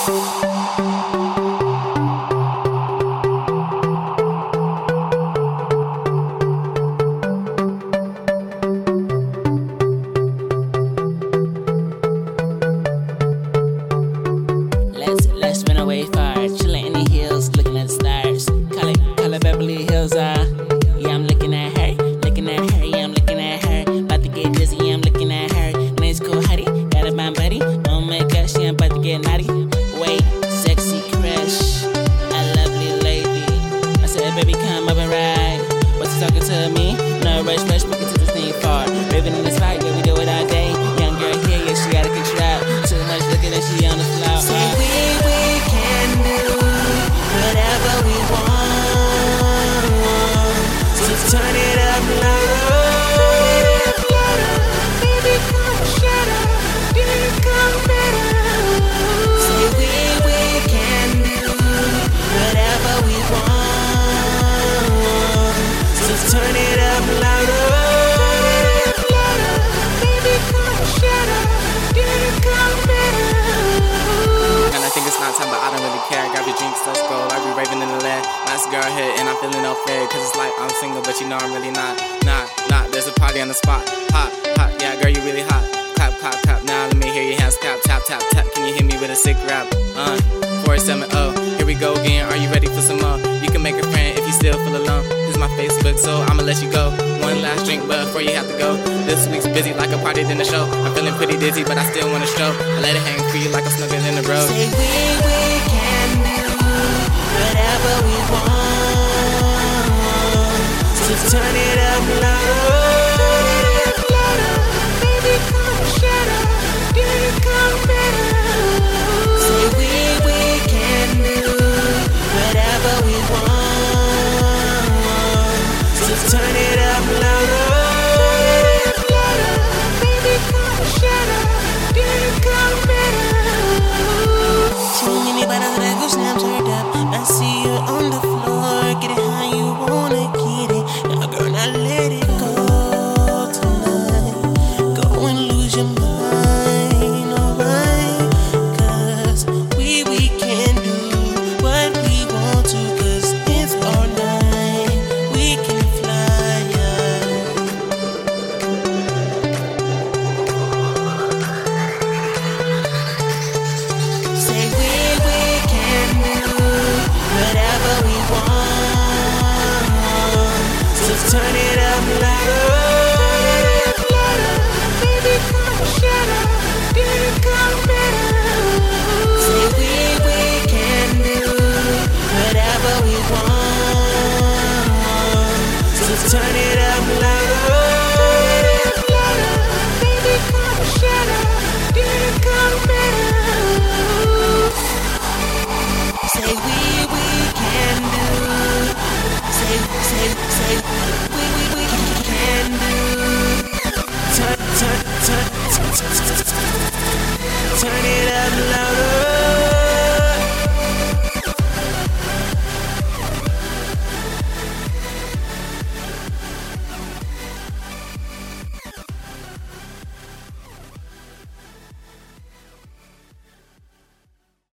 Let's run away far, chillin' in the hills, looking at the stars. Call it Beverly Hills, yeah, I'm looking at her, yeah, I'm looking at her. About to get dizzy, yeah, I'm looking at her. Name's Cool Huddy, got a my buddy. Oh my gosh, yeah, I'm about to get naughty. Wait, sexy crush, a lovely lady. I said, baby, come up and ride. What's you talking to me? No rush, we can take this thing far. Raving in the spot, yeah, we do it all day. Young girl here, yeah, she got a control. Too much looking at she on the floor. Say we can do whatever we want. So turn it up louder. Baby, come shut up. Baby, come better. Say we can do whatever we want. So turn it up louder. Baby, come shut up. Baby, come better. And I think it's not time, but I don't really care. Grab your drinks, let's go. I be raving in the land. Nice girl hit, and I'm feeling no fair. Cause it's like I'm single, but you know I'm really not. There's a party on the spot. Hot, yeah, girl, you really hot. Clap, now let me hear your hands clap. Tap, can you hit me with a sick rap? 470, here we go again. Are you ready for some more? You can make a friend if you still feel alone. This is my Facebook, so I'ma let you go. One last drink, but before you have to go. This week's busy like a party dinner show. I'm feeling pretty dizzy, but I still wanna show. I let it hang free like I'm snuggled in the road. Say